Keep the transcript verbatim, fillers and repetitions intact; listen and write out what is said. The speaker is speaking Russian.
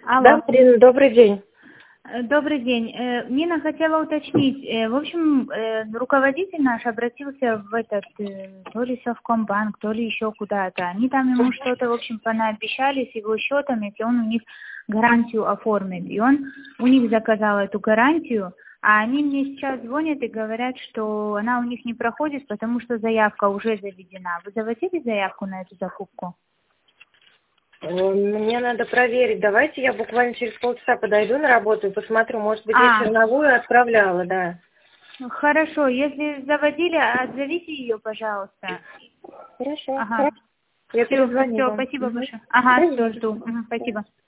Да, Алло. Марина, добрый день. Э, Добрый день. Э, Нина хотела уточнить. э, В общем, э, руководитель наш обратился в этот, э, то ли Совкомбанк, то ли еще куда-то. Они там ему что-то, в общем, понаобещали с его счетом, если он у них гарантию оформит. И он у них заказал эту гарантию, а они мне сейчас звонят и говорят, что она у них не проходит, потому что заявка уже заведена. Вы заводили заявку на эту закупку? Э, Мне надо проверить. Давайте я буквально через полчаса подойду на работу и посмотрю. Может быть, я А, черновую отправляла, да. хорошо. Если заводили, отзовите ее, пожалуйста. Хорошо. Ага. Я Все, перезвоню все, вам. спасибо Мгм. большое. Ага, Да, все, не за жду. что. Мгм, спасибо.